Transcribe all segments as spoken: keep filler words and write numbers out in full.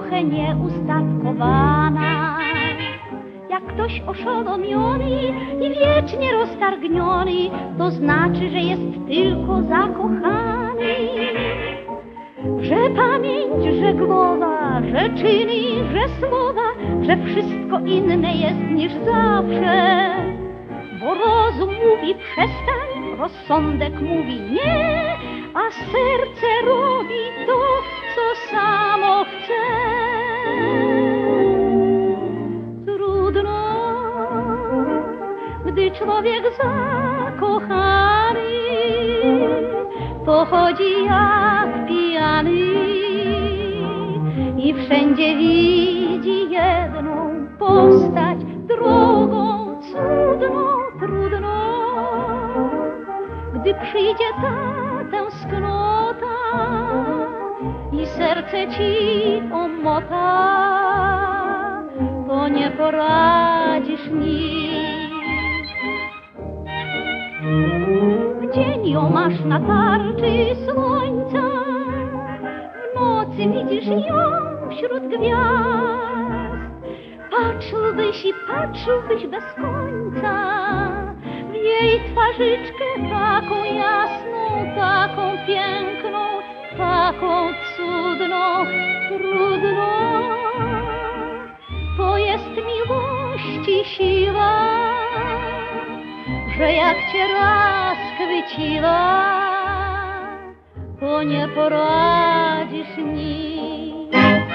trochę nieustatkowana. Jak ktoś oszołomiony i wiecznie roztargniony, to znaczy, że jest tylko zakochany. Że pamięć, że głowa, że czyny, że słowa, że wszystko inne jest niż zawsze. Bo rozum mówi przestań, rozsądek mówi nie, a serce robi to, co samo chce. Trudno, gdy człowiek zakochany, to chodzi jak pijany i wszędzie widzi jedną postać, drogą cudną, trudno. Gdy przyjdzie ta tęsknota i serce ci omota, to nie poradzisz nic. W dzień ją masz na tarczy słońca, w nocy widzisz ją wśród gwiazd. Patrzyłbyś i patrzyłbyś bez końca w jej twarzyczkę taką jasną, taką piękną, taką cudną, trudną. To jest miłości siła, że jak cię raz chwyciła, to nie poradzisz nic.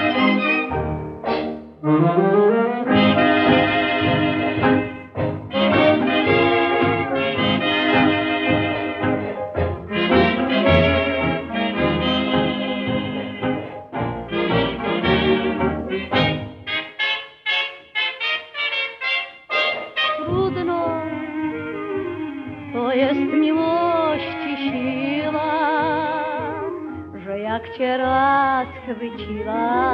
Trudno, to jest miłości siła, że jak cię raz chwyciła,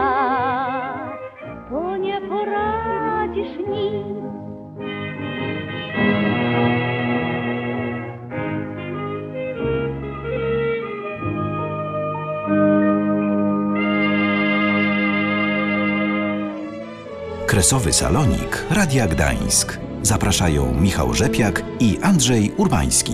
to nie poradzisz nic. Kresowy Salonik Radia Gdańsk. Zapraszają Michał Rzepiak i Andrzej Urbański.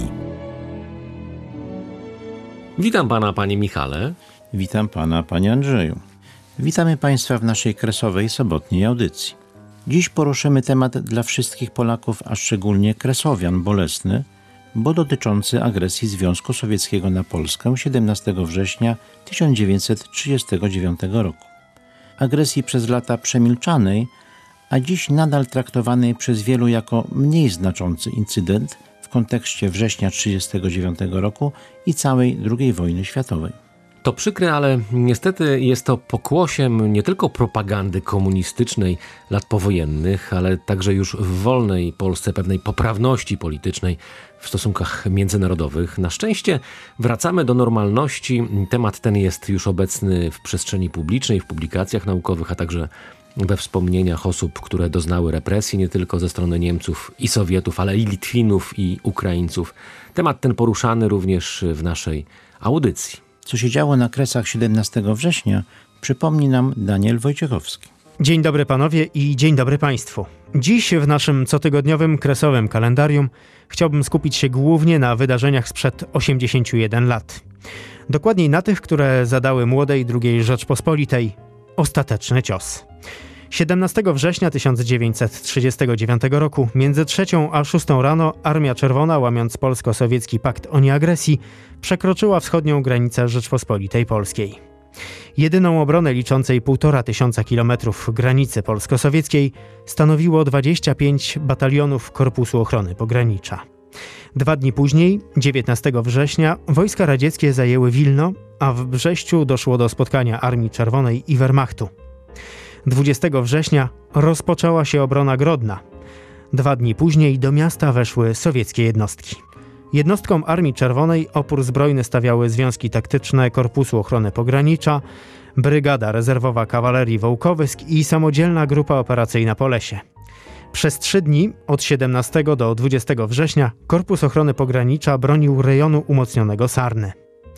Witam pana, panie Michale. Witam pana, panie Andrzeju. Witamy państwa w naszej kresowej sobotniej audycji. Dziś poruszymy temat dla wszystkich Polaków, a szczególnie kresowian bolesny, bo dotyczący agresji Związku Sowieckiego na Polskę siedemnastego września tysiąc dziewięćset trzydziestego dziewiątego roku. Agresji przez lata przemilczanej, a dziś nadal traktowanej przez wielu jako mniej znaczący incydent w kontekście września trzydziestego dziewiątego roku i całej drugiej wojny światowej. To przykre, ale niestety jest to pokłosiem nie tylko propagandy komunistycznej lat powojennych, ale także już w wolnej Polsce pewnej poprawności politycznej w stosunkach międzynarodowych. Na szczęście wracamy do normalności. Temat ten jest już obecny w przestrzeni publicznej, w publikacjach naukowych, a także we wspomnieniach osób, które doznały represji nie tylko ze strony Niemców i Sowietów, ale i Litwinów i Ukraińców. Temat ten poruszany również w naszej audycji. Co się działo na Kresach siedemnastego września, przypomni nam Daniel Wojciechowski. Dzień dobry panowie i dzień dobry państwu. Dziś w naszym cotygodniowym kresowym kalendarium chciałbym skupić się głównie na wydarzeniach sprzed osiemdziesięciu jeden lat. Dokładniej na tych, które zadały młodej drugiej Rzeczpospolitej ostateczny cios. siedemnastego września tysiąc dziewięćset trzydziestego dziewiątego roku między trzecią a szóstą rano Armia Czerwona, łamiąc polsko-sowiecki pakt o nieagresji, przekroczyła wschodnią granicę Rzeczpospolitej Polskiej. Jedyną obronę liczącej półtora tysiąca kilometrów granicy polsko-sowieckiej stanowiło dwadzieścia pięć batalionów Korpusu Ochrony Pogranicza. Dwa dni później, dziewiętnastego września, wojska radzieckie zajęły Wilno, a w Brześciu doszło do spotkania Armii Czerwonej i Wehrmachtu. dwudziestego września rozpoczęła się obrona Grodna. Dwa dni później do miasta weszły sowieckie jednostki. Jednostkom Armii Czerwonej opór zbrojny stawiały związki taktyczne Korpusu Ochrony Pogranicza, Brygada Rezerwowa Kawalerii Wołkowysk i samodzielna grupa operacyjna Polesie. Przez trzy dni, od siedemnastego do dwudziestego września, Korpus Ochrony Pogranicza bronił rejonu umocnionego Sarny.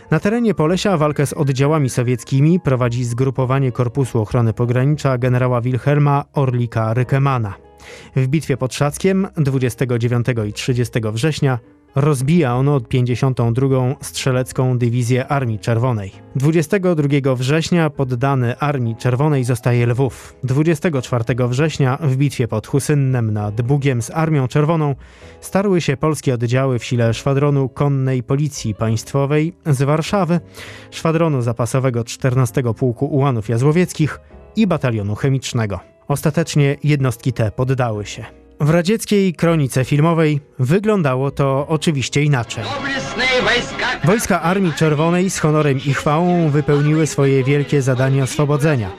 Na terenie Polesia walkę z oddziałami sowieckimi prowadzi zgrupowanie Korpusu Ochrony Pogranicza generała Wilhelma Orlika Rykemana. W bitwie pod Szackiem dwudziestego dziewiątego i trzydziestego września rozbija ono pięćdziesiątą drugą Strzelecką Dywizję Armii Czerwonej. dwudziestego drugiego września poddany Armii Czerwonej zostaje Lwów. dwudziestego czwartego września w bitwie pod Husynnem nad Bugiem z Armią Czerwoną starły się polskie oddziały w sile Szwadronu Konnej Policji Państwowej z Warszawy, Szwadronu Zapasowego czternastego Pułku Ułanów Jazłowieckich i Batalionu Chemicznego. Ostatecznie jednostki te poddały się. W radzieckiej kronice filmowej wyglądało to oczywiście inaczej. Wojska Armii Czerwonej z honorem i chwałą wypełniły swoje wielkie zadanie oswobodzenia.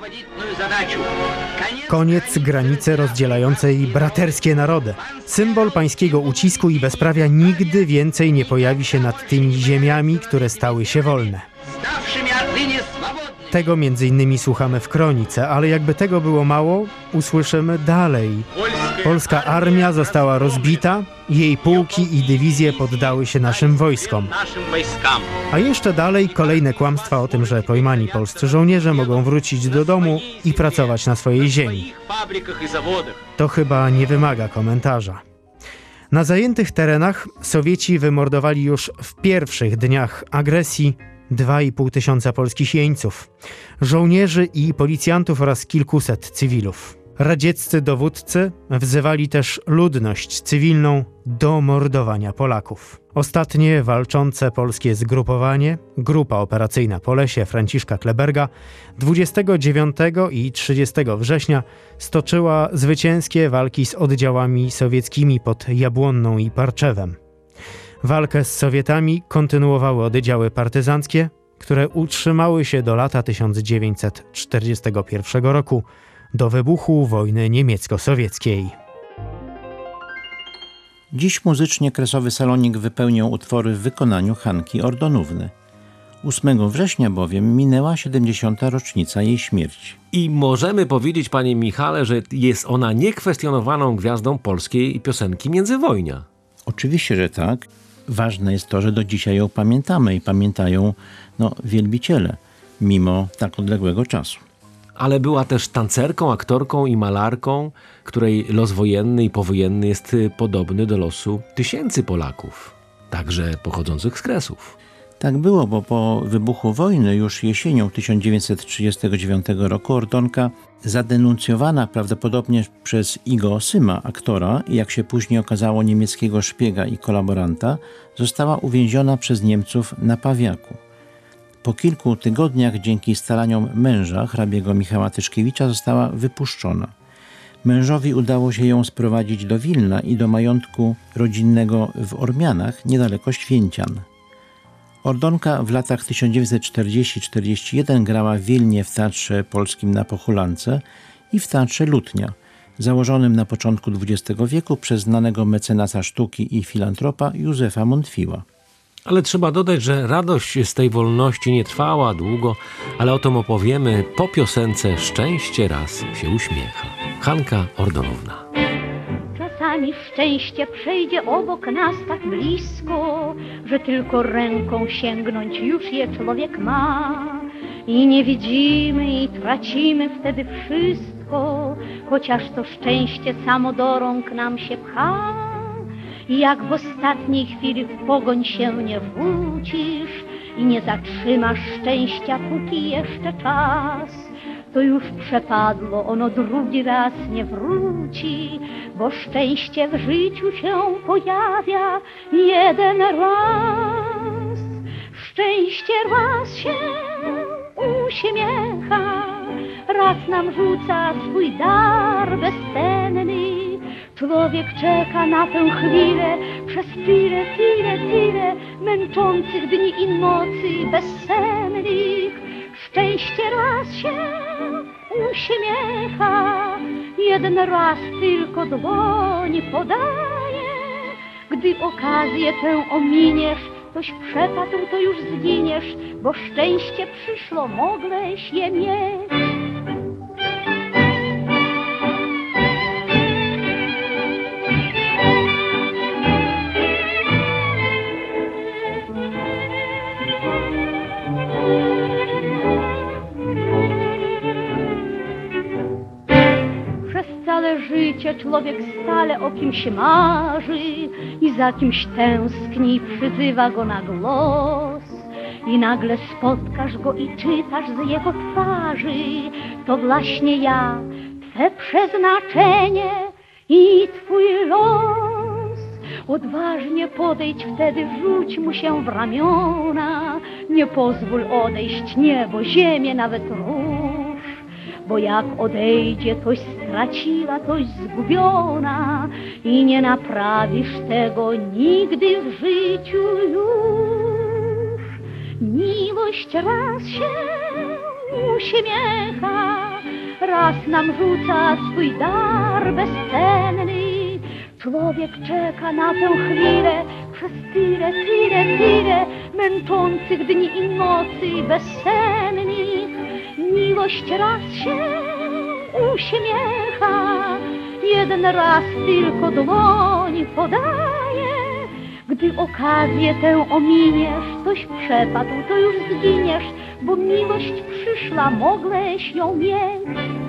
Koniec granicy rozdzielającej braterskie narody. Symbol pańskiego ucisku i bezprawia nigdy więcej nie pojawi się nad tymi ziemiami, które stały się wolne. Tego między innymi słuchamy w kronice, ale jakby tego było mało, usłyszymy dalej. Polska armia została rozbita, jej pułki i dywizje poddały się naszym wojskom. A jeszcze dalej kolejne kłamstwa o tym, że pojmani polscy żołnierze mogą wrócić do domu i pracować na swojej ziemi. To chyba nie wymaga komentarza. Na zajętych terenach Sowieci wymordowali już w pierwszych dniach agresji dwa i pół tysiąca polskich jeńców, żołnierzy i policjantów oraz kilkuset cywilów. Radzieccy dowódcy wzywali też ludność cywilną do mordowania Polaków. Ostatnie walczące polskie zgrupowanie, Grupa Operacyjna Polesie Franciszka Kleberga, dwudziestego dziewiątego i trzydziestego września stoczyła zwycięskie walki z oddziałami sowieckimi pod Jabłonną i Parczewem. Walkę z Sowietami kontynuowały oddziały partyzanckie, które utrzymały się do lata tysiąc dziewięćset czterdziestego pierwszego roku, do wybuchu wojny niemiecko-sowieckiej. Dziś muzycznie Kresowy Salonik wypełnią utwory w wykonaniu Hanki Ordonówny. ósmego września bowiem minęła siedemdziesiąta rocznica jej śmierci. I możemy powiedzieć, panie Michale, że jest ona niekwestionowaną gwiazdą polskiej piosenki międzywojnia. Oczywiście, że tak. Ważne jest to, że do dzisiaj ją pamiętamy i pamiętają no, wielbiciele, mimo tak odległego czasu. Ale była też tancerką, aktorką i malarką, której los wojenny i powojenny jest podobny do losu tysięcy Polaków, także pochodzących z Kresów. Tak było, bo po wybuchu wojny już jesienią tysiąc dziewięćset trzydziestego dziewiątego roku Ordonka, zadenuncjowana prawdopodobnie przez Igo Osyma, aktora i jak się później okazało niemieckiego szpiega i kolaboranta, została uwięziona przez Niemców na Pawiaku. Po kilku tygodniach dzięki staraniom męża, hrabiego Michała Tyszkiewicza, została wypuszczona. Mężowi udało się ją sprowadzić do Wilna i do majątku rodzinnego w Ormianach, niedaleko Święcian. Ordonka w latach tysiąc dziewięćset czterdziestym do czterdziestego pierwszego grała w Wilnie w Teatrze Polskim na Pochulance i w Teatrze Lutnia, założonym na początku dwudziestego wieku przez znanego mecenasa sztuki i filantropa Józefa Montfiła. Ale trzeba dodać, że radość z tej wolności nie trwała długo, ale o tym opowiemy po piosence Szczęście raz się uśmiecha. Hanka Ordonówna. Czasami szczęście przejdzie obok nas tak blisko, że tylko ręką sięgnąć już je człowiek ma. I nie widzimy i tracimy wtedy wszystko, chociaż to szczęście samo do rąk nam się pcha. I jak w ostatniej chwili w pogoń się nie wrócisz i nie zatrzymasz szczęścia, póki jeszcze czas, to już przepadło, ono drugi raz nie wróci, bo szczęście w życiu się pojawia jeden raz. Szczęście raz się uśmiecha, raz nam rzuca swój dar bezcenny. Człowiek czeka na tę chwilę przez tyle, tyle, tyle męczących dni i nocy bezsennych. Szczęście raz się uśmiecha, jeden raz tylko dłoń podaje. Gdy okazję tę ominiesz, toś przepadł, to już zginiesz, bo szczęście przyszło, mogłeś je mieć. całe życie człowiek stale o kimś marzy i za kimś tęskni i przyzywa go na głos. I nagle spotkasz go i czytasz z jego twarzy, to właśnie ja, Twe przeznaczenie i Twój los. Odważnie podejdź wtedy, rzuć mu się w ramiona, nie pozwól odejść niebo, ziemię, nawet róż. Bo jak odejdzie, toś straciła, toś zgubiona i nie naprawisz tego nigdy w życiu już. Miłość raz się uśmiecha, raz nam rzuca swój dar bezcenny. Człowiek czeka na tę chwilę przez tyle, tyle, tyle męczących dni i nocy bezsennych. Miłość raz się uśmiecha, jeden raz tylko dłoń podaje. Gdy okazję tę ominiesz, toś przepadł, to już zginiesz, bo miłość przyszła, mogłeś ją mieć.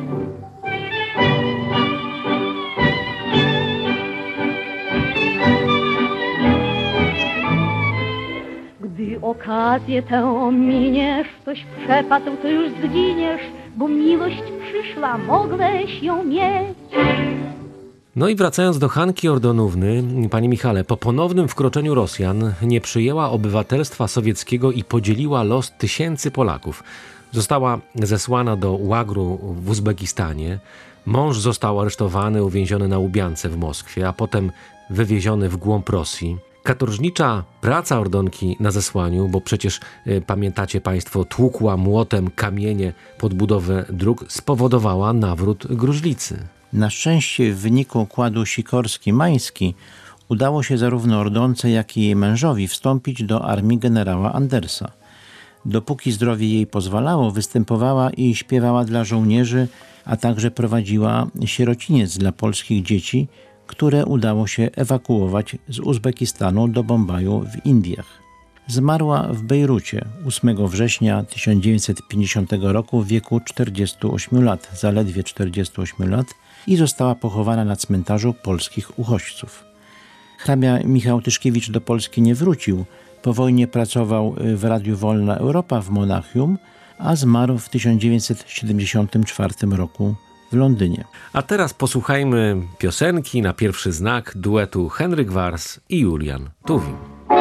Gdy okazję tę ominiesz, toś przepadł, to już zginiesz, bo miłość przyszła, mogłeś ją mieć. No i wracając do Hanki Ordonówny, panie Michale, po ponownym wkroczeniu Rosjan nie przyjęła obywatelstwa sowieckiego i podzieliła los tysięcy Polaków. Została zesłana do łagru w Uzbekistanie. Mąż został aresztowany, uwięziony na Łubiance w Moskwie, a potem wywieziony w głąb Rosji. Katorżnicza praca Ordonki na zesłaniu, bo przecież y, pamiętacie państwo, tłukła młotem kamienie pod budowę dróg, spowodowała nawrót gruźlicy. Na szczęście w wyniku układu Sikorski-Mański udało się zarówno Ordonce, jak i jej mężowi wstąpić do armii generała Andersa. Dopóki zdrowie jej pozwalało, występowała i śpiewała dla żołnierzy, a także prowadziła sierociniec dla polskich dzieci, które udało się ewakuować z Uzbekistanu do Bombaju w Indiach. Zmarła w Bejrucie ósmego września tysiąc dziewięćset pięćdziesiątego roku w wieku czterdziestu ośmiu lat, zaledwie czterdziestu ośmiu lat, i została pochowana na cmentarzu polskich uchodźców. Hrabia Michał Tyszkiewicz do Polski nie wrócił. Po wojnie pracował w Radiu Wolna Europa w Monachium, a zmarł w tysiąc dziewięćset siedemdziesiątym czwartym roku w Londynie. A teraz posłuchajmy piosenki na pierwszy znak duetu Henryk Wars i Julian Tuwim.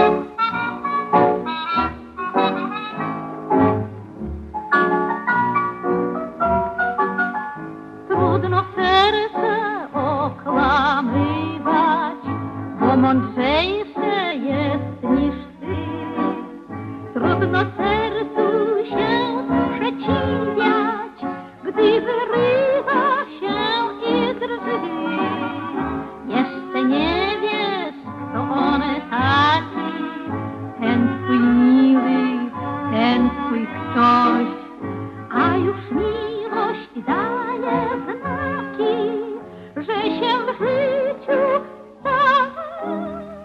Trudno serce okłamywać, bo mądrzejsze jest niż ty. Trudno sercu się sprzeciwiać, gdy wyrywa się i drży. Jeszcze nie wiesz, kto on taki, ten twój miły, ten twój ktoś, a już miłość daje znaki, że się w życiu stało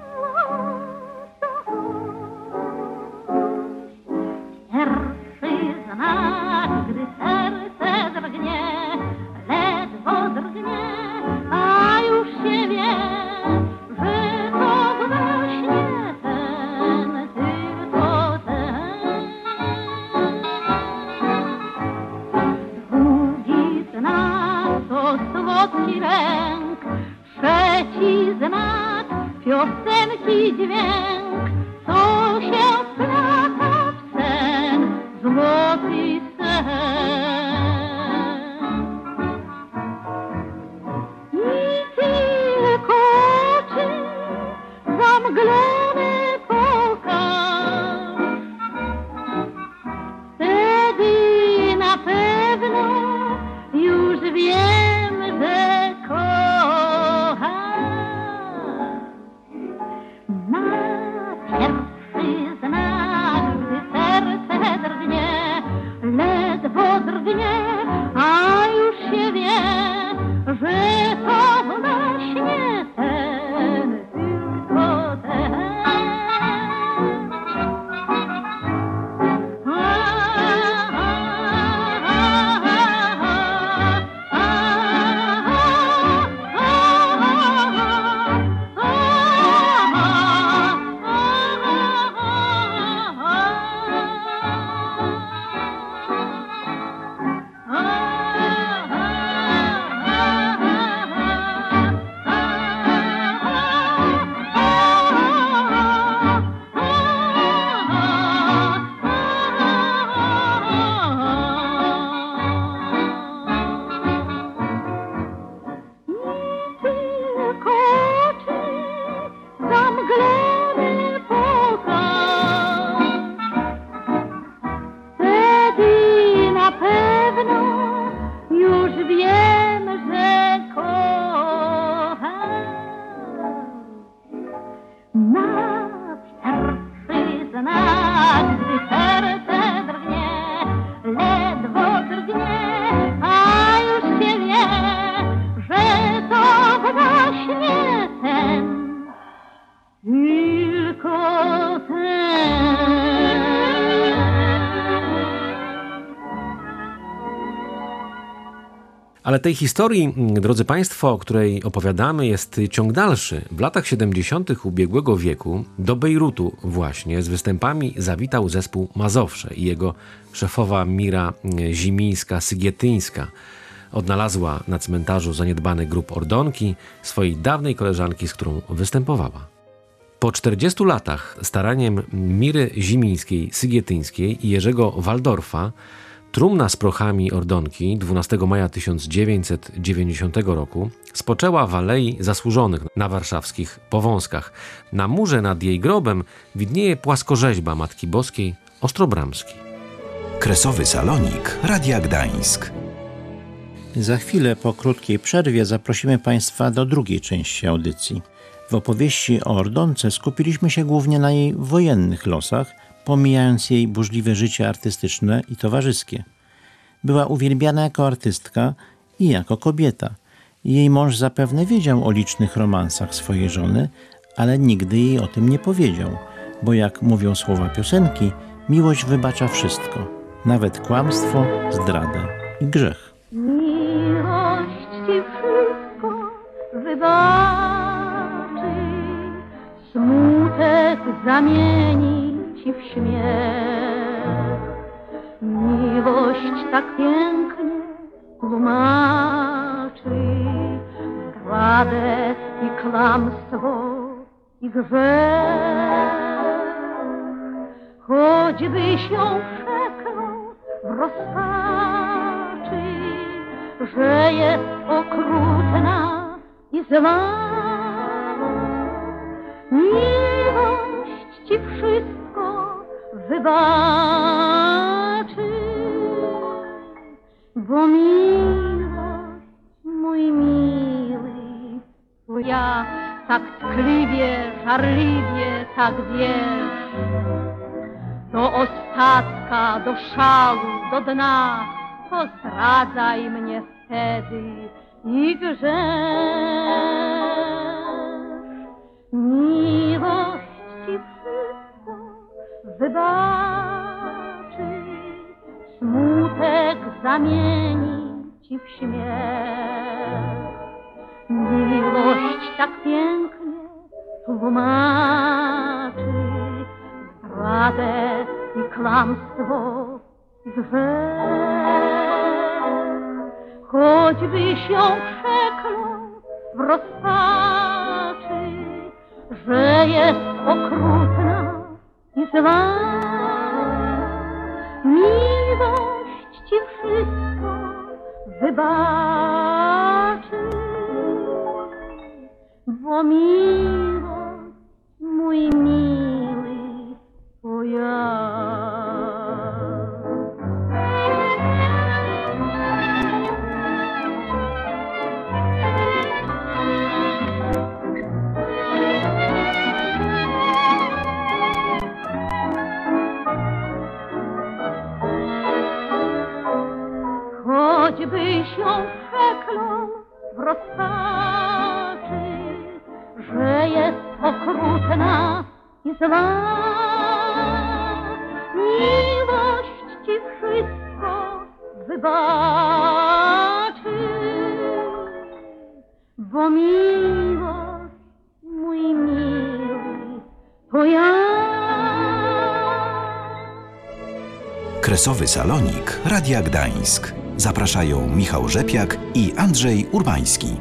coś. Pierwszy znak, gdy serce drgnie, ledwo drgnie, a już się wie, że to właśnie ten, tylko ten. Drugi znak to słodki ręk, trzeci znak piosenki dźwięk, co się wplata w sen, złoty sen. I tylko oczy zamglone pokaż, wtedy na pewno już wiem, że kochasz. Na Ale tej historii, drodzy Państwo, o której opowiadamy, jest ciąg dalszy. W latach siedemdziesiątych ubiegłego wieku do Bejrutu właśnie z występami zawitał zespół Mazowsze i jego szefowa Mira Zimińska-Sygietyńska odnalazła na cmentarzu zaniedbany grób Ordonki, swojej dawnej koleżanki, z którą występowała. Po czterdziestu latach staraniem Miry Zimińskiej-Sygietyńskiej i Jerzego Waldorfa trumna z prochami Ordonki dwunastego maja tysiąc dziewięćset dziewięćdziesiątego roku spoczęła w Alei Zasłużonych na warszawskich Powązkach. Na murze nad jej grobem widnieje płaskorzeźba Matki Boskiej Ostrobramskiej. Kresowy salonik Radia Gdańsk. Za chwilę po krótkiej przerwie zaprosimy Państwa do drugiej części audycji. W opowieści o Ordonce skupiliśmy się głównie na jej wojennych losach, pomijając jej burzliwe życie artystyczne i towarzyskie. Była uwielbiana jako artystka i jako kobieta. Jej mąż zapewne wiedział o licznych romansach swojej żony, ale nigdy jej o tym nie powiedział, bo jak mówią słowa piosenki, miłość wybacza wszystko, nawet kłamstwo, zdradę i grzech. Miłość ci wszystko wybaczy, smutek zamieni ci w śmiech. Miłość tak pięknie tłumaczy zdradę i kłamstwo i grzech. Choćbyś ją przeklął w rozpaczy, że jest okrutna i zła. Miłość ci wszystko wybaczy, bo miłość, mój miły, bo ja tak tkliwie, żarliwie tak wiesz, do ostatka, do szału, do dna, to zdradzaj mnie wtedy i grzesz. Miłość ci wszystko wybaczy, smutek zamieni ci w śmiech. Miłość tak pięknie tłumaczy zdradę i kłamstwo i grzech. Choćbyś ją przeklął w rozpaczy, że jest okrutna i zła. Miłość ci wszystko wybaczy, bo miłość, mój miły, to ja. Choćbyś ją przeklął w rozpaczy, że jest okrutna i zła. Miłość ci wszystko wybaczy, bo miłość, mój miły, to ja. Kresowy salonik Radia Gdańsk. Zapraszają Michał Rzepiak i Andrzej Urbański.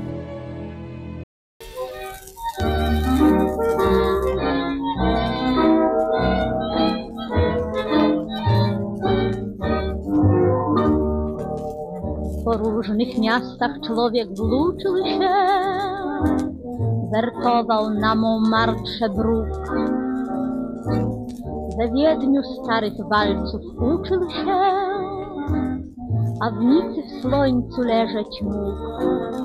Po różnych miastach człowiek włóczył się, wertował na Montmartre bruk. We Wiedniu starych walców uczył się, a w Nicy w słońcu leżeć mógł.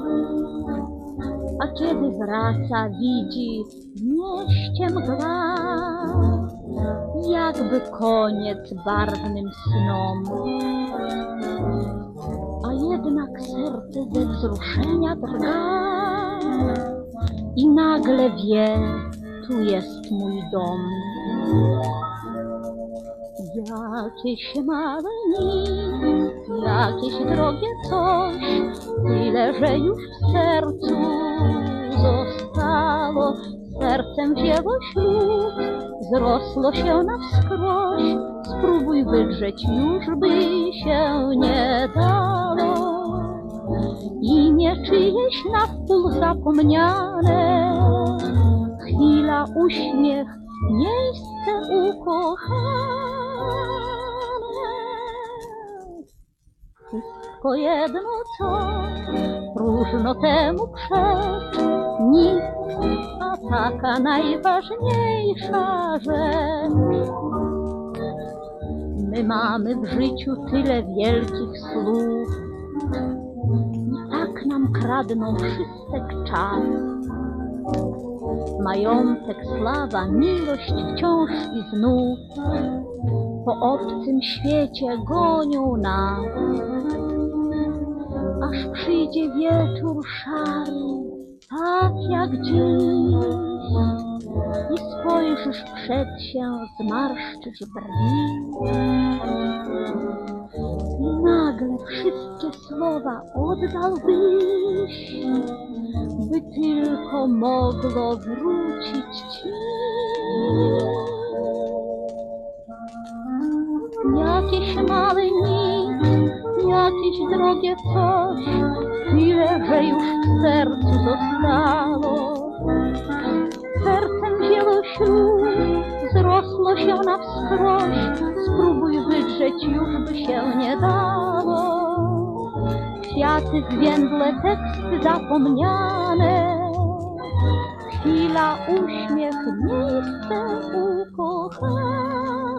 A kiedy wraca, widzi w mieście mgła, jakby koniec barwnym snom. A jednak serce ze wzruszenia drga i nagle wie, tu jest mój dom. Jakieś małe nic, jakieś drogie coś, tyle, że już w sercu zostało. Sercem wzięło ślub, zrosło się na wskroś. Spróbuj wydrzeć, już by się nie dało. Imię czyjeś na wpół zapomniane, chwila, uśmiech, miejsce ukochane. Wszystko jedno co, próżno temu przecz, nic, a taka najważniejsza rzecz. My mamy w życiu tyle wielkich słów, i tak nam kradną wszystek czas. Majątek, sława, miłość wciąż i znów po obcym świecie gonią nas. Aż przyjdzie wieczór szary, tak jak dziś, i spojrzysz przed się, zmarszczyć brwi. I nagle wszystkie słowa oddałbyś, by tylko mogło wrócić ci. Jakieś małe nic, jakieś drogie coś, tyle, że już w sercu zostało. Sercem wzięło ślub, zrosło się na wskroś. Spróbuj wydrzeć, już by się nie dało. Kwiaty zwiędłe, teksty zapomniane, chwila, uśmiech, miejsce ukochane.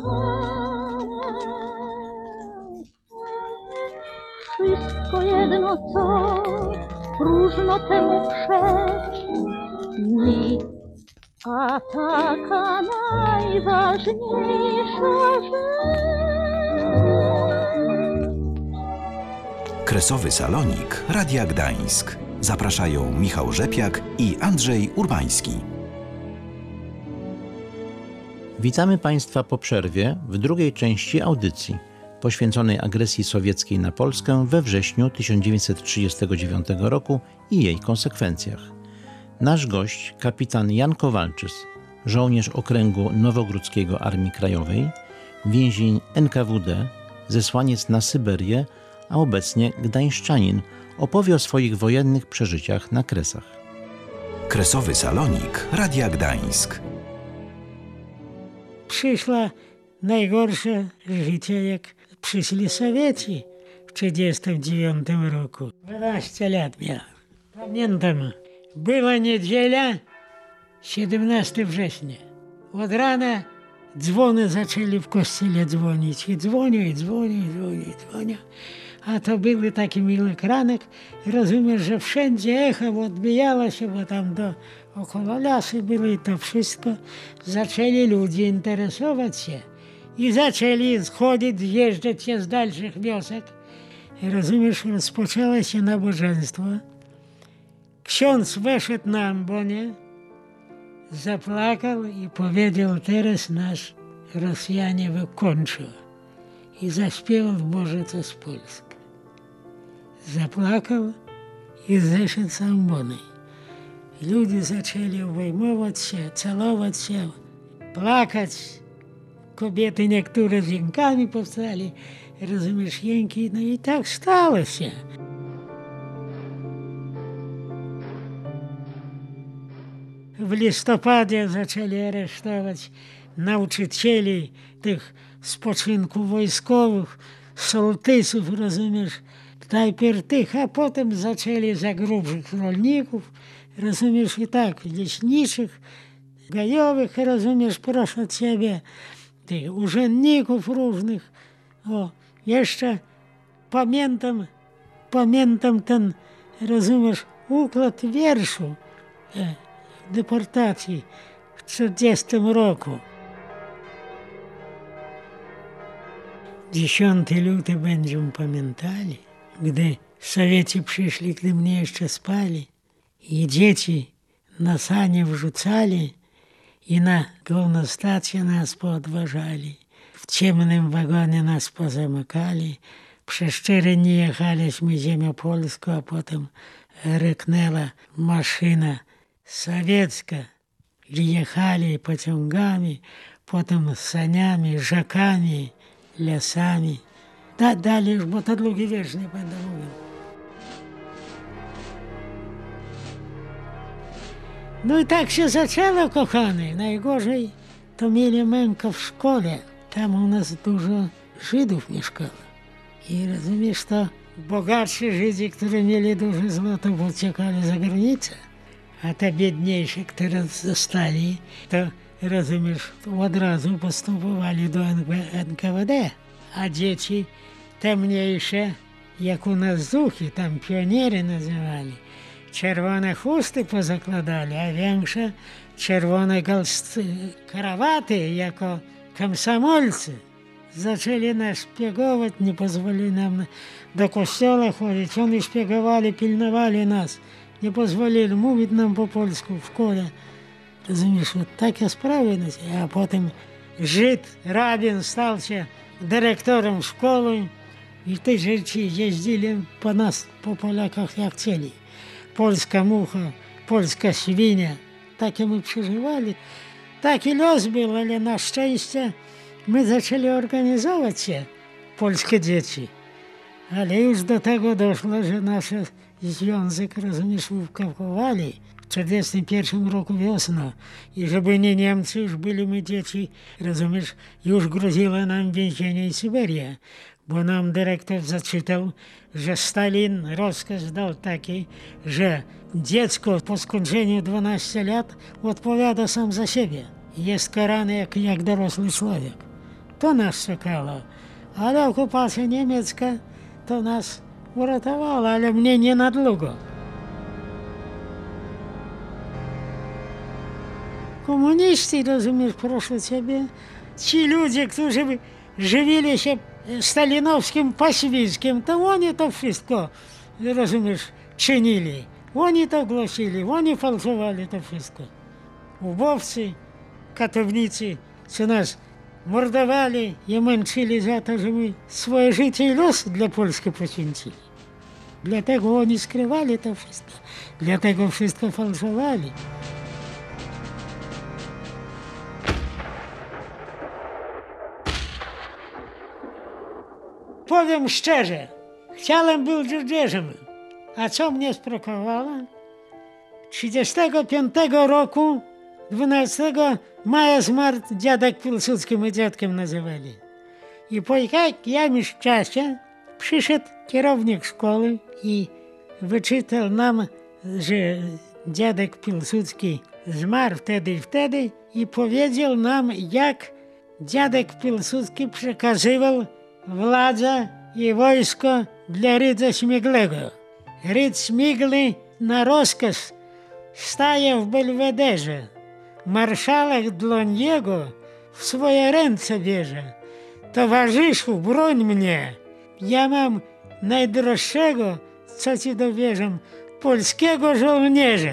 Wszystko jedno co, próżno temu przecz, nic, a taka najważniejsza rzecz. Kresowy Salonik Radia Gdańsk. Zapraszają Michał Rzepiak i Andrzej Urbański. Witamy Państwa po przerwie w drugiej części audycji poświęconej agresji sowieckiej na Polskę we wrześniu tysiąc dziewięćset trzydziestego dziewiątego roku i jej konsekwencjach. Nasz gość, kapitan Jan Kowalczys, żołnierz okręgu nowogródzkiego Armii Krajowej, więzień N K W D, zesłaniec na Syberię, a obecnie gdańszczanin, opowie o swoich wojennych przeżyciach na Kresach. Kresowy Salonik Radia Gdańsk. Przyszła najgorsze życie, jak przyszli Sowieci w trzydziestym dziewiątym roku. dwanaście lat miałem. Pamiętam, była niedziela, siedemnastego września. Od rana dzwony zaczęli w kościele dzwonić. I dzwonią, i dzwonią, i dzwonią, i dzwonią. A to były taki miły kranek. Rozumiesz, że wszędzie echo odbijało się, bo tam do, około lasy były i to wszystko. Zaczęli ludzie interesować się. I zaczęli schodzić, zjeżdżać się z dalszych wiosek. I rozumiesz, rozpoczęło się nabożeństwo. Ksiądz weszedł na ambonię, zapłakał i powiedział: teraz nas Rosjanie wykończą. I zaśpiewał Boże, co z Polski. Zapłakał i zeszedł z ambony. Ludzie zaczęli obejmować się, całować się, płakać. Kobiety niektóre z jękami powstali, rozumiesz, jęki, no i tak stało się. W listopadzie zaczęli aresztować nauczycieli tych spoczynków wojskowych, sołtysów, rozumiesz, najpierw tych, a potem zaczęli za grubszych rolników, rozumiesz, i tak, leśniczych, gajowych, rozumiesz, proszę ciebie, tych urzędników różnych. O, jeszcze pamiętam, pamiętam ten, rozumiesz, układ wierszu e, deportacji w czterdziestym roku. dziesiątego lutego będziemy pamiętali, gdy Sowieci przyszli, gdy mnie jeszcze spali i dzieci na sanie wrzucali i na główną stację nas poodważali. w ciemnym wagonie nas pozamykali. Przez cztery dni jechaliśmy ziemią polską, a potem ryknęła maszyna sowiecka. Jechali pociągami, potem saniami, rzekami, lasami. Da, dalej już, bo to długi wiersz, nie będę mówił. No i tak się zaczęło, kochany. Najgorzej to mieli mękę w szkole. Tam u nas dużo Żydów mieszkało. I rozumiesz, to bogatsi Żydzi, którzy mieli dużo złota, uciekali za granicę. A te biedniejsze, które zostali, to rozumiesz, od razu postępowali do N K W D. A dzieci, te mniejsze, jak u nas zuchy, tam pioniery nazywali, czerwone chusty pozakładali, a większe czerwone krawaty jako komsomolcy. Zaczęli nas szpiegować, nie pozwolili nam do kościoła chodzić. Oni szpiegowali, pilnowali nas. Nie pozwolili mówić nam po polsku w szkole. Rozumiesz, вот takie sprawy. A potem Żyd, rabin stał się dyrektorem szkoły i te rzeczy jeździli po nas, po Polakach jak chcieli. Polska mucha, polska świnia. Takie my przeżywali. Taki los był, ale na szczęście my zaczęli organizować się, polskie dzieci. Ale już do tego doszło, że nasz związek, rozumiesz, uwkowali w czterdziestym pierwszym roku wiosną. I żeby nie Niemcy, już byliśmy dzieci, rozumiesz, już groziło nam więzienie i Syberia. Bo nam dyrektor zaczytał, że Stalin rozkaz dał taki, że dziecko po skończeniu dwunastu lat odpowiada sam za siebie. Jest karany jak, jak dorosły człowiek. To nas czekało. Ale okupacja niemiecka to nas uratowała, ale mnie nie na długo. Komuniści, rozumiesz, proszę ciebie, ci ludzie, którzy żywili się stalinowskim paświskiem, to oni to wszystko, rozumiesz, czynili. Oni to głosili, oni fałszowali to wszystko. Ubowcy, katownicy, co nas mordowali i męczyli za to, że my swoje życie i los dla Polski poświęcili. Dlatego oni skrywali to wszystko, dlatego wszystko fałszowali. Powiem szczerze, chciałem być żołnierzem, a co mnie sprowokowało? trzydziestego piątego roku, dwunastego maja zmarł dziadek Piłsudski, my dziadkiem nazywali. I po jakimś czasie przyszedł kierownik szkoły i wyczytał nam, że dziadek Piłsudski zmarł wtedy i wtedy i powiedział nam, jak dziadek Piłsudski przekazywał władzę i wojsko dla Rydza Śmiglego. Rydz Śmigły na rozkaz staje w Belwederze. Marszałek Dloniego w swoje ręce bierze. Towarzyszu, broń mnie. Ja mam najdroższego, co ci dowierzam, polskiego żołnierza.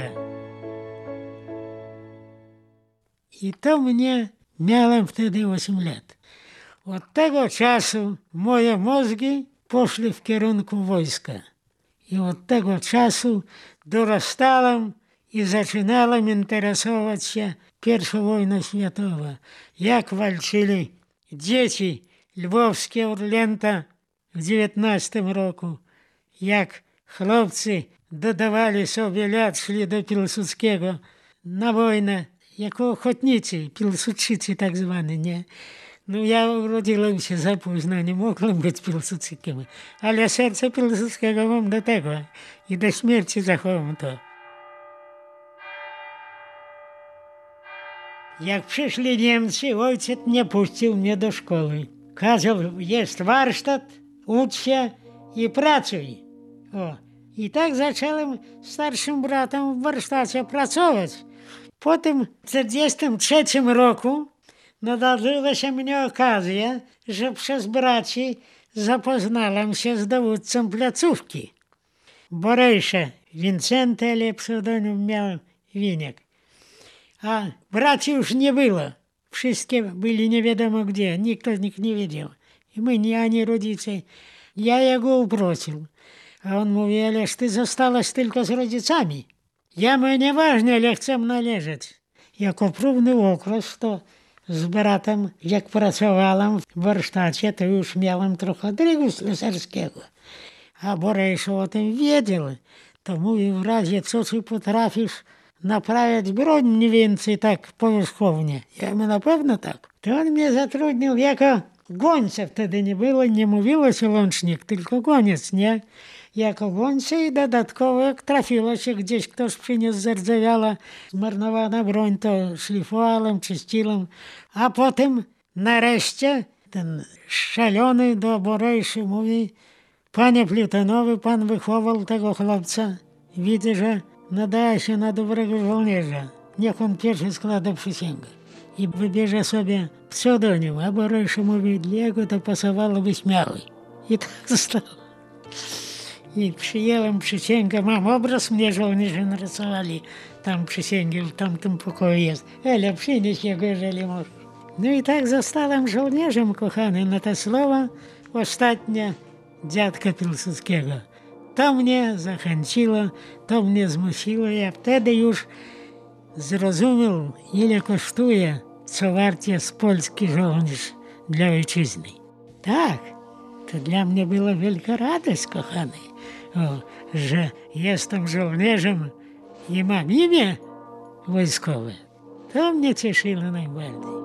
I to mnie, miałem wtedy osiem lat. Od tego czasu moje mózgi poszły w kierunku wojska. I od tego czasu dorastałem i zaczynałem interesować się pierwszą wojną światową. Jak walczyli dzieci lwowskie Orlęta w dziewiętnastym roku. Jak chłopcy dodawali sobie lat, szli do Piłsudskiego na wojnę jako ochotnicy, Piłsudczycy tak zwani, nie? No ja urodziłem się za późno, nie mogłem być Piłsudskim, ale serce Piłsudskiego mam do tego i do śmierci zachowam to. Jak przyszli Niemcy, ojciec nie puścił mnie do szkoły. Kazał, jest warsztat, ucz się i pracuj. O. I tak zacząłem starszym bratem w warsztacie pracować. Potem w tysiąc dziewięćset czterdziestym trzecim roku nadarzyła się mnie okazja, że przez braci zapoznałem się z dowódcą placówki. Borejsze, Wincenty, ale pseudonim miał Winiek. A braci już nie było. wszystkie byli nie wiadomo gdzie, nikt z nich nie wiedział. I my, ni ani rodzice. Ja jego uprosił. A on mówi, ależ ty zostałaś tylko z rodzicami. Ja mówię, nieważne, ale chcę należeć. Jako próbny okres, to z bratem, jak pracowałem w warsztacie, to już miałem trochę drygu slesarskiego. A Borejszy o tym wiedział. To mówił, w razie co ty potrafisz naprawiać broń mniej więcej tak powierzchownie. Ja mówię, na pewno tak. To on mnie zatrudnił jako gońca. Wtedy nie było, nie mówiło się łącznik, tylko goniec, nie? Jako gońca i dodatkowo jak trafiło się gdzieś, ktoś przyniósł zardzewiała, zmarnowana broń, to szlifowałem, czyściłem. A potem nareszcie ten szalony do Borejszy mówi, panie Plutonowy, pan wychował tego chłopca. Widzę, że nadaje się na dobrego żołnierza. Niech on pierwszy składa przysięgę. I wybierze sobie pseudonim. A Borejszy mówi, dla jego to pasowałoby śmiały. I tak zostało. I przyjęłem przysięgę. Mam obraz, mnie żołnierze narysowali. Tam przysięgi w tamtym pokoju jest. Ale przynieś jego, jeżeli możesz. No i tak zostałem żołnierzem, kochany, na te słowa ostatnie dziadka Piłsudskiego. To mnie zachęciło, to mnie zmusiło. Ja wtedy już zrozumiał, ile kosztuje, co wart jest polski żołnierz dla ojczyzny. Tak, to dla mnie była wielka radość, kochany, o, że jestem żołnierzem i mam imię wojskowe. To mnie cieszyło najbardziej.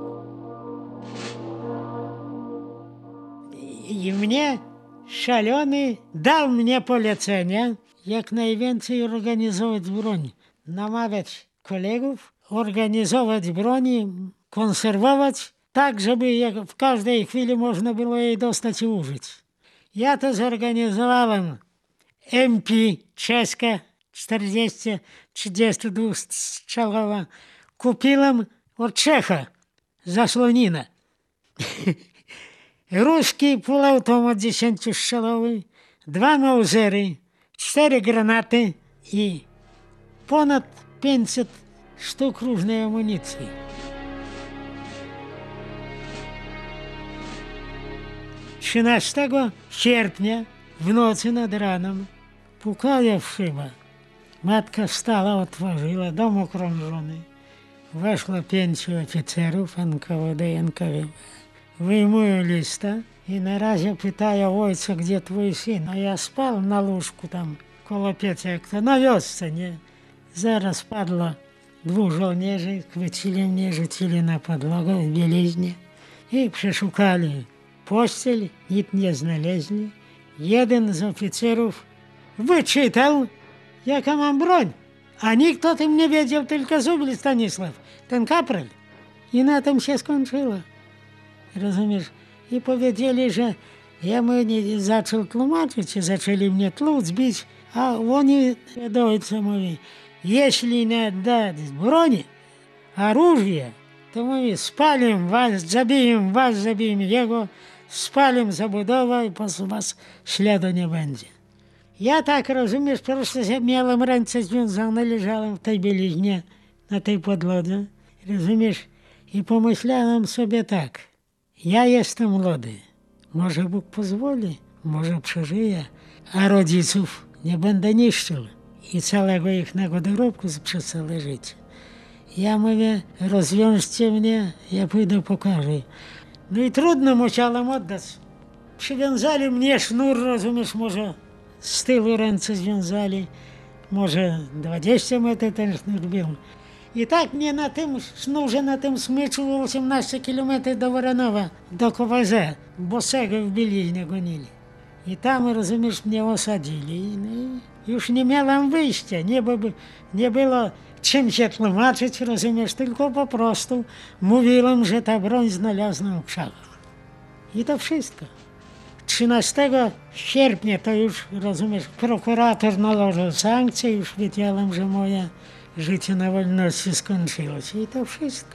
I mnie szalony dał mnie polecenie, jak najwięcej organizować broń, namawiać kolegów, organizować broni, konserwować, tak żeby jak w każdej chwili można było jej dostać i użyć. Ja to zorganizowałem. M P czeska czterdzieści trzydzieści dwa strzałowa kupiłem od Czecha zasłonina. Ruski półautomat dziesięciostrzałowy, dwa mauzery, cztery granaty i ponad pięćset sztuk różnej amunicji. trzynastego sierpnia w nocy nad ranem pukała w szybę. Matka wstała, otworzyła, dom okrążony. Weszło pięciu oficerów N K W D i N K W B. Wyjmują lista i na razie pytają ojca, gdzie twój syn. A ja spał na łóżku tam koło pieca, jak to na wiosce, nie? Zaraz padło dwóch żołnierzy, chwycili mnie, rzucili na podłogę w bieliźnie i przeszukali pościel, nic nie znaleźli. Jeden z oficerów wyczytał, jaka mam broń, a nikt o tym nie wiedział, tylko Zubel Stanisław, ten kapral. I na tym się skończyło. Rozumiesz? I powiedzieli, że ja mu nie zaczął tłumaczyć, i zaczęli mnie tłuc, bić, a oni do ojca mówi, jeśli nie dać broni, оружие, to mówi, spalę was, zabiję was, zabiję jego, spalę zabudowę i po was śladu nie będzie. Ja tak, rozumiesz, po prostu miałem ręce związane, leżałem w tej bieliźnie, na tej podłodze, rozumiesz, i pomyślałem sobie tak, ja jestem młody, może Bóg pozwoli, może przeżyję, a rodziców nie będę niszczył i całego ich dorobku przez całe życie. Ja mówię, rozwiążcie mnie, ja pójdę pokażę. No i trudno musiałem oddać. Przywiązali mnie sznur, rozumiesz, może z tyłu ręce związali, może dwadzieścia metrów ten sznur był. I tak mnie na tym sznurze, na tym smyczu osiemnaście kilometrów do Woranowa, do Kowarze, bosego w bieliźnie gonili. I tam, rozumiesz, mnie osadzili. No i już nie miałem wyjścia, nie, by, nie było czym się tłumaczyć, rozumiesz, tylko po prostu mówiłem, że ta broń znalazłem w krzakach. I to wszystko. trzynastego sierpnia to już, rozumiesz, prokurator nałożył sankcje, już wiedziałem, że moje życie na wolności skończyło się i to wszystko.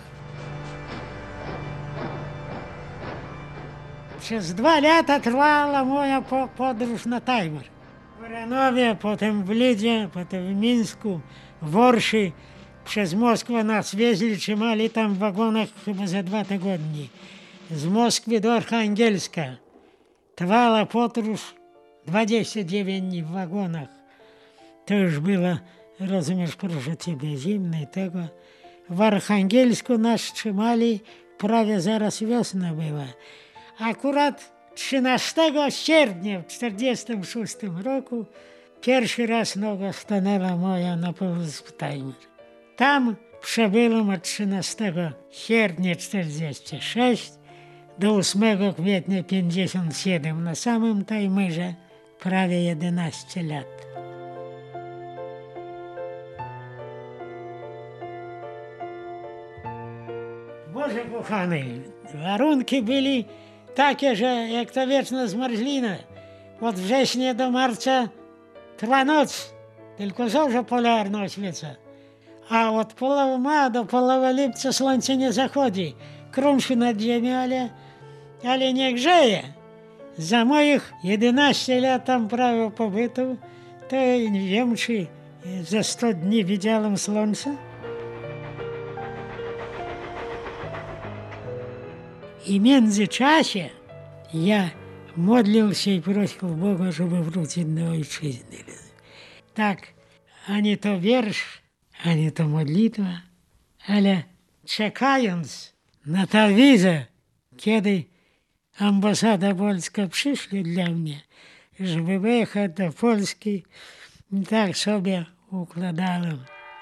Przez dwa lata trwała moja po podróż na Tajmar. W Woranowie, potem w Lidzie, potem w Mińsku, w Orszy. Przez Moskwę nas wieźli, trzymali tam w wagonach chyba za dwa tygodnie. Z Moskwy do Archangelska. Trwała podróż dwadzieścia dziewięć dni w wagonach. To już było, rozumiesz, proszę ciebie, zimno i tego. W Archangelsku nas trzymali, prawie zaraz wiosna była. Akurat trzynastego sierpnia w czterdziestym szóstym roku pierwszy raz noga stanęła moja na Polski Tajmer. Tam przebyłem od trzynastego sierpnia czterdziestego szóstego do ósmego kwietnia pięćdziesiątego siódmego. Na samym Tajmerze prawie jedenaście lat. Boże kochany, warunki byli takie, że jak ta wieczna zmarzlina. Od września do marca trwa noc, tylko zorza polarna oświeca. A od połowy maja do połowy lipca słońce nie zachodzi. Krąży nad ziemią, ale, ale nie grzeje. Za moich jedenaście lat tam prawie pobytu, to nie wiem, czy za sto dni widziałem słońce. I w międzyczasie ja modlił się i prosił Boga, żeby wrócić do ojczyzny. Tak, ani to wiersz, ani to modlitwa, ale czekając na tę wizę, kiedy ambasada polska przyszła dla mnie, żeby wyjechać do Polski, tak sobie układałem.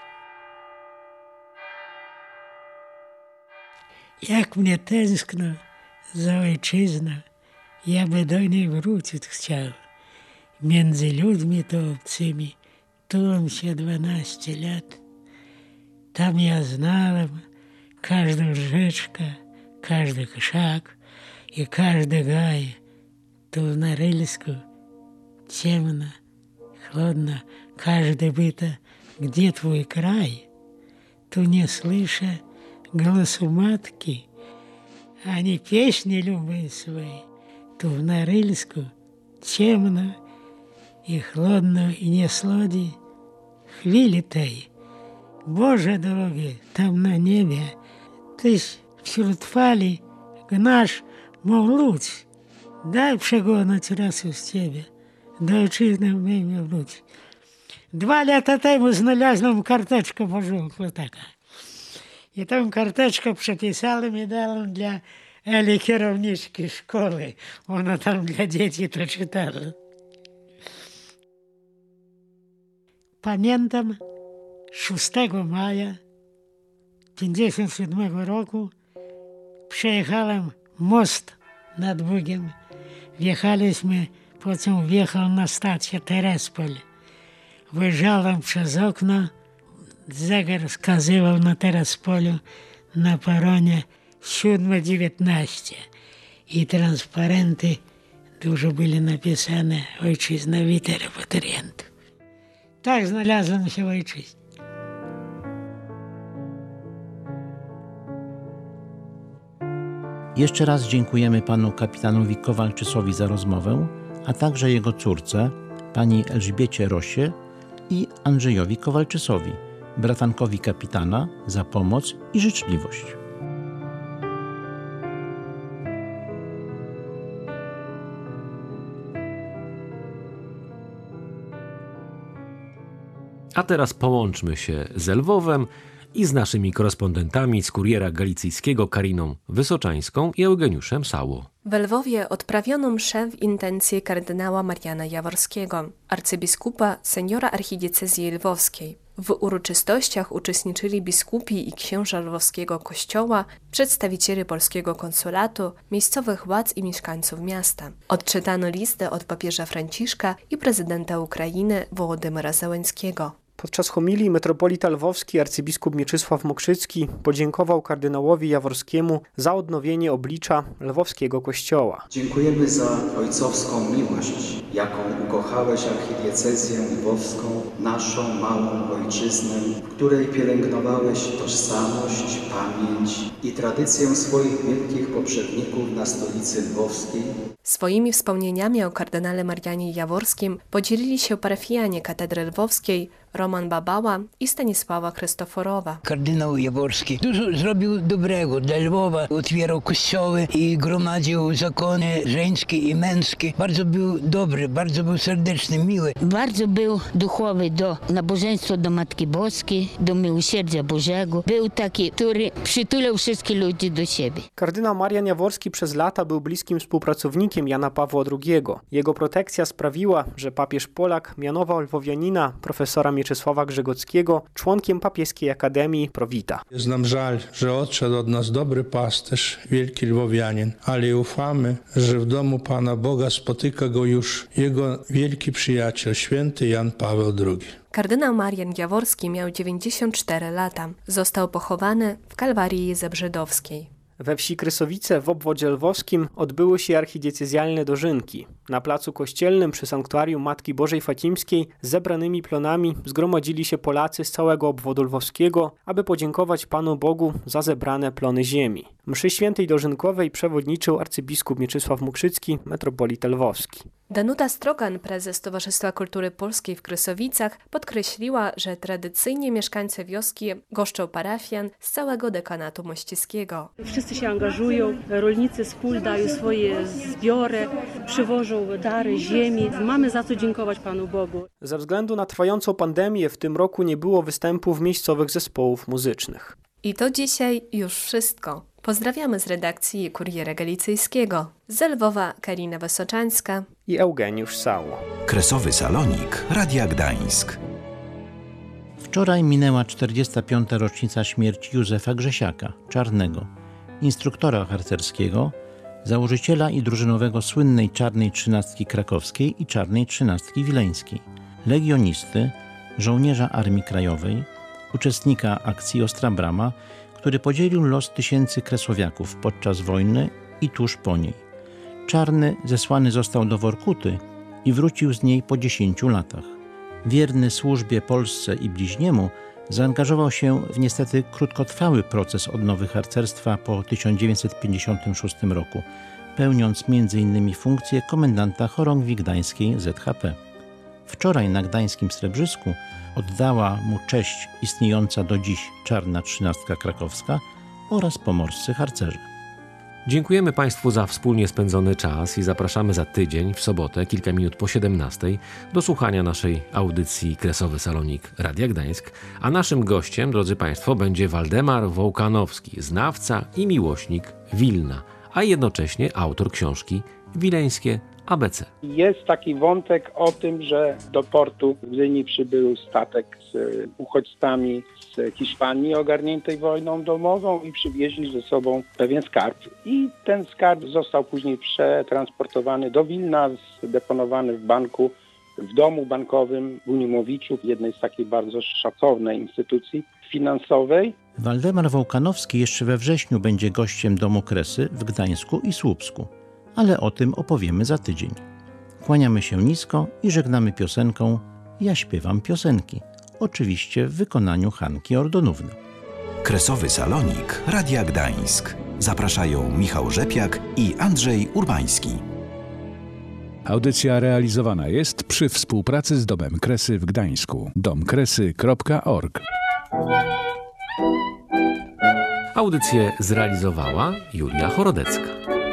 Jak mnie tęskno za ojczyzną, ja by do niej wrócić chciał. Między ludźmi to obcymi tułem się dwanaście lat. Tam ja znałem każdą rzeczkę, każdy krzak i każdy gaj. Tu w Narylsku ciemno, chłodno, każdy pyta, gdzie twój kraj? Tu nie słyszę głosu matki, ani pieśni lubię swojej. Tu w Narylsku ciemno i chłodno i nie słodzi chwili tej. Boże drogi, tam na niebie, tyś wśród fali gnasz mą łódź. Daj przegonać raz z ciebie, do ojczyzny mnie wróć. Dwa lata temu znalazłem karteczkę pożółkłą taka. I tę karteczkę przepisałem i dałem dla Eli kierowniczki szkoły. Ona tam dla dzieci to czytała. Pamiętam szóstego maja pięćdziesiątego siódmego roku przejechałem most nad Bugiem. Wjechaliśmy, pociąg wjechał na stację Terespol. Wyjrzałem przez okno, zegar wskazywał na Terespolu na peronie siódma dziewiętnaście i transparenty dużo byli napisane ojczyzna wita repatriantów. Tak znalazłem się w ojczyźnie. Jeszcze raz dziękujemy panu kapitanowi Kowalczysowi za rozmowę, a także jego córce, pani Elżbiecie Rosie i Andrzejowi Kowalczysowi, bratankowi kapitana, za pomoc i życzliwość. A teraz połączmy się z Lwowem i z naszymi korespondentami z Kuriera Galicyjskiego Kariną Wysoczańską i Eugeniuszem Sało. W Lwowie odprawiono mszę w intencji kardynała Mariana Jaworskiego, arcybiskupa seniora archidiecezji lwowskiej. W uroczystościach uczestniczyli biskupi i księża lwowskiego kościoła, przedstawiciele polskiego konsulatu, miejscowych władz i mieszkańców miasta. Odczytano listę od papieża Franciszka i prezydenta Ukrainy Wołodymyra Zełenskiego. Podczas homilii metropolita lwowski arcybiskup Mieczysław Mokrzycki podziękował kardynałowi Jaworskiemu za odnowienie oblicza lwowskiego kościoła. Dziękujemy za ojcowską miłość, jaką ukochałeś archidiecezję lwowską, naszą małą ojczyznę, w której pielęgnowałeś tożsamość, pamięć i tradycję swoich wielkich poprzedników na stolicy lwowskiej. Swoimi wspomnieniami o kardynale Marianie Jaworskim podzielili się parafianie katedry lwowskiej Roman Babała i Stanisława Chrystoforowa. Kardynał Jaworski dużo zrobił dobrego dla Lwowa. Otwierał kościoły i gromadził zakony żeńskie i męskie. Bardzo był dobry, bardzo był serdeczny, miły. Bardzo był duchowy do nabożeństwa do Matki Boskiej, do miłosierdzia Bożego. Był taki, który przytulał wszystkich ludzi do siebie. Kardynał Marian Jaworski przez lata był bliskim współpracownikiem Jana Pawła drugiego. Jego protekcja sprawiła, że papież Polak mianował lwowianina profesora Mieczysława Grzegockiego członkiem papieskiej Akademii Pro Vita. Jest nam żal, że odszedł od nas dobry pasterz, wielki lwowianin, ale ufamy, że w domu Pana Boga spotyka go już jego wielki przyjaciel, święty Jan Paweł drugi. Kardynał Marian Jaworski miał dziewięćdziesiąt cztery lata. Został pochowany w Kalwarii Zebrzydowskiej. We wsi Krysowice w obwodzie lwowskim odbyły się archidiecezjalne dożynki. Na placu kościelnym przy sanktuarium Matki Bożej Fatimskiej z zebranymi plonami zgromadzili się Polacy z całego obwodu lwowskiego, aby podziękować Panu Bogu za zebrane plony ziemi. Mszy świętej dożynkowej przewodniczył arcybiskup Mieczysław Mokrzycki, metropolita lwowski. Danuta Strogan, prezes Towarzystwa Kultury Polskiej w Krysowicach, podkreśliła, że tradycyjnie mieszkańcy wioski goszczą parafian z całego dekanatu mościckiego. Wszyscy się angażują, rolnicy z pól dają swoje zbiory, przywożą dary ziemi. Mamy za co dziękować Panu Bogu. Ze względu na trwającą pandemię w tym roku nie było występów miejscowych zespołów muzycznych. I to dzisiaj już wszystko. Pozdrawiamy z redakcji Kuriera Galicyjskiego. Z Lwowa Karina Wysoczańska i Eugeniusz Sało. Kresowy Salonik Radia Gdańsk. Wczoraj minęła czterdziesta piąta rocznica śmierci Józefa Grzesiaka, Czarnego, instruktora harcerskiego, założyciela i drużynowego słynnej Czarnej Trzynastki Krakowskiej i Czarnej Trzynastki Wileńskiej, legionisty, żołnierza Armii Krajowej, uczestnika akcji Ostra Brama, który podzielił los tysięcy kresowiaków podczas wojny i tuż po niej. Czarny zesłany został do Workuty i wrócił z niej po dziesięciu latach. Wierny służbie Polsce i bliźniemu, zaangażował się w niestety krótkotrwały proces odnowy harcerstwa po tysiąc dziewięćset pięćdziesiątym szóstym roku, pełniąc między innymi funkcję komendanta chorągwi gdańskiej Z H P. Wczoraj na gdańskim Srebrzysku oddała mu cześć istniejąca do dziś Czarna Trzynastka Krakowska oraz pomorscy harcerze. Dziękujemy Państwu za wspólnie spędzony czas i zapraszamy za tydzień w sobotę, kilka minut po siedemnastej, do słuchania naszej audycji Kresowy Salonik Radia Gdańsk, a naszym gościem, drodzy Państwo, będzie Waldemar Wołkanowski, znawca i miłośnik Wilna, a jednocześnie autor książki Wileńskie A B C. Jest taki wątek o tym, że do portu w Gdyni przybył statek z uchodźcami z Hiszpanii ogarniętej wojną domową i przywieźli ze sobą pewien skarb. I ten skarb został później przetransportowany do Wilna, zdeponowany w banku, w domu bankowym w Unimowiczu, jednej z takiej bardzo szacownej instytucji finansowej. Waldemar Wołkanowski jeszcze we wrześniu będzie gościem Domu Kresy w Gdańsku i Słupsku. Ale o tym opowiemy za tydzień. Kłaniamy się nisko i żegnamy piosenką Ja śpiewam piosenki. Oczywiście w wykonaniu Hanki Ordonówny. Kresowy Salonik Radia Gdańsk. Zapraszają Michał Rzepiak i Andrzej Urbański. Audycja realizowana jest przy współpracy z Domem Kresy w Gdańsku. dom kresy kropka org. Audycję zrealizowała Julia Chorodecka.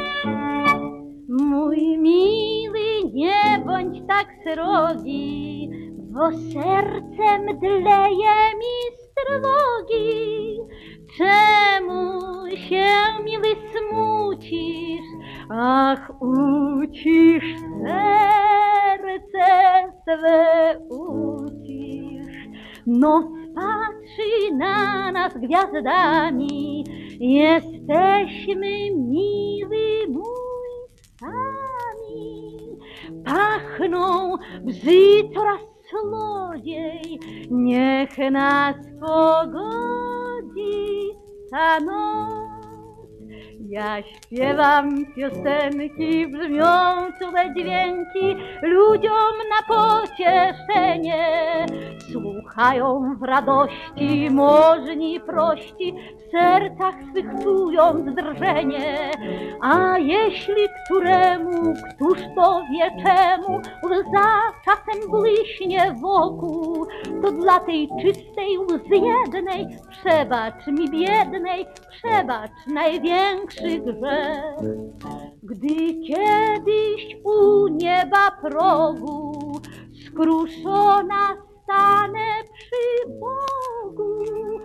Mój miły, nie bądź tak srogi, bo serce mdleje mi z trwogi. Czemu się, miły, smucisz? Ach, ucisz serce swe, ucisz. Noc patrzy na nas gwiazdami, jesteśmy, miły mój, sami. Pachną bzy coraz słodziej, niech nas pogodzi ta noc. Ja śpiewam piosenki, brzmią cudze dźwięki, ludziom na pocieszenie. Słuchają w radości, możni prości, w sercach swych czując drżenie. A jeśli któremu, któż to wie czemu, łza czasem błyśnie wokół, to dla tej czystej łzy jednej przebacz mi biednej, przebacz największy grzech. Gdy kiedyś u nieba progu skruszona stanę przy Bogu,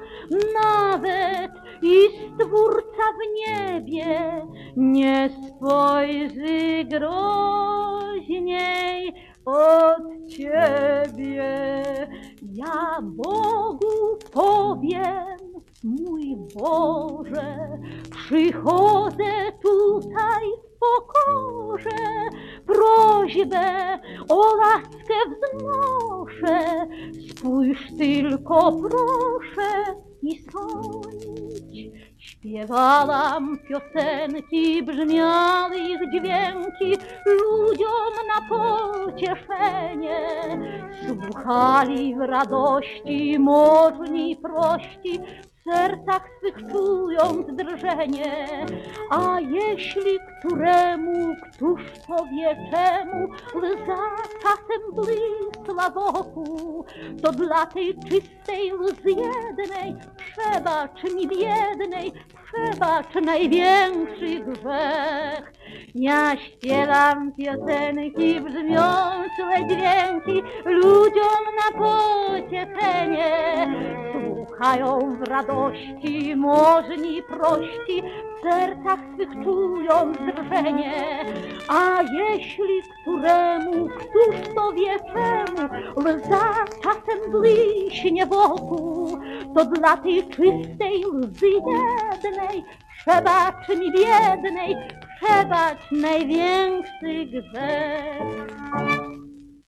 nawet i Stwórca w niebie nie spojrzy groźniej od Ciebie. Ja Bogu powiem, mój Boże, przychodzę tutaj w pokorze, prośbę o laskę wznoszę, spójrz tylko proszę i sądź. Śpiewałam piosenki, brzmiały ich dźwięki, ludziom na pocieszenie. Słuchali w radości, możni prości, w sercach swych czując drżenie. A jeśli któremu, któż to wie czemu, łza czasem błysła wokół, to dla tej czystej łzy jednej przebacz mi biednej, przebacz największy grzech. Ja śpiewam piosenki, brzmią cudze dźwięki, ludziom na pocieszenie. Słuchają w radości, możni prości, w sercach swych czują drżenie. A jeśli któremu, któż to wie czemu, łza czasem błyśnie wokół, to dla tej czystej łzy jednej przebacz mi biednej, przebacz największy grzech.